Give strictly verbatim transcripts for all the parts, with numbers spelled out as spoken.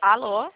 Alô?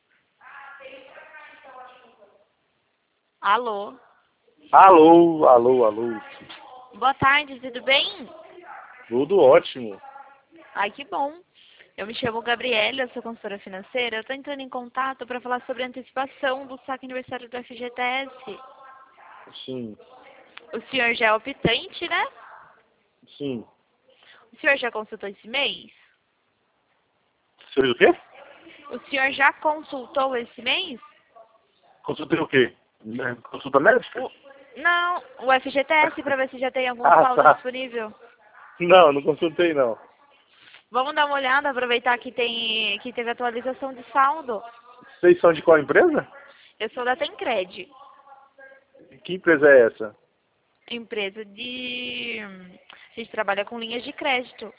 Alô? Alô, alô, alô. Boa tarde, tudo bem? Tudo ótimo. Ai, que bom. Eu me chamo Gabriela, eu sou consultora financeira. Eu estou entrando em contato para falar sobre a antecipação do saque aniversário do F G T S. Sim, O senhor já é optante, né? sim. O senhor já consultou esse mês? Você fez o quê? O senhor já consultou esse mês? Consultei o quê? Consulta médica? O... Não, o F G T S para ver se já tem algum Ah, saldo tá. disponível. Não, não consultei não. Vamos dar uma olhada, aproveitar que tem que teve atualização de saldo. Vocês são de qual empresa? Eu sou da Tencred, Que empresa é essa? empresa de... A gente trabalha com linhas de crédito.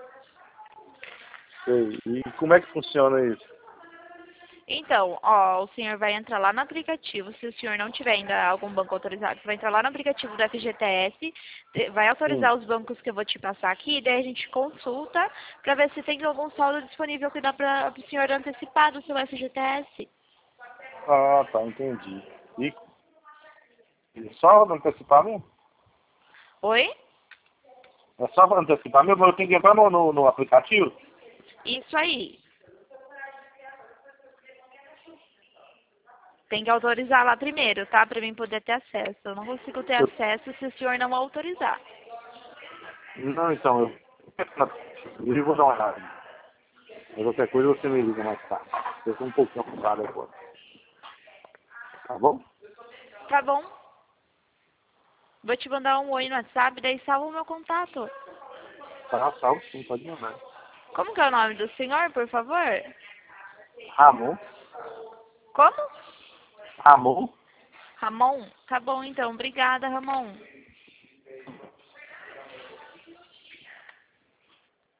Sei. E como é que funciona isso? Então, ó, o senhor vai entrar lá no aplicativo, se o senhor não tiver ainda algum banco autorizado, você vai entrar lá no aplicativo do F G T S, te- vai Sim. autorizar os bancos que eu vou te passar aqui, e daí a gente consulta para ver se tem algum saldo disponível que dá para o senhor antecipar do seu F G T S. Ah, tá, entendi. E e só antecipar mesmo? Oi? É só antecipar mesmo? Eu tenho que entrar no, no, no aplicativo? Isso aí. Tem que autorizar lá primeiro, tá? Para mim poder ter acesso. Eu não consigo ter Eu- acesso se o senhor não autorizar. Não, então, eu, eu vou dar uma olhada. Mas qualquer coisa você me liga mais tarde. Eu estou um pouquinho ocupado agora. Tá bom? Tá bom? Vou te mandar um oi no WhatsApp, daí salva o meu contato. Tá, salvo sim, pode mandar. Como que é o nome do senhor, por favor? Ramon? Como? Ramon? Ramon? Tá bom então. Obrigada, Ramon.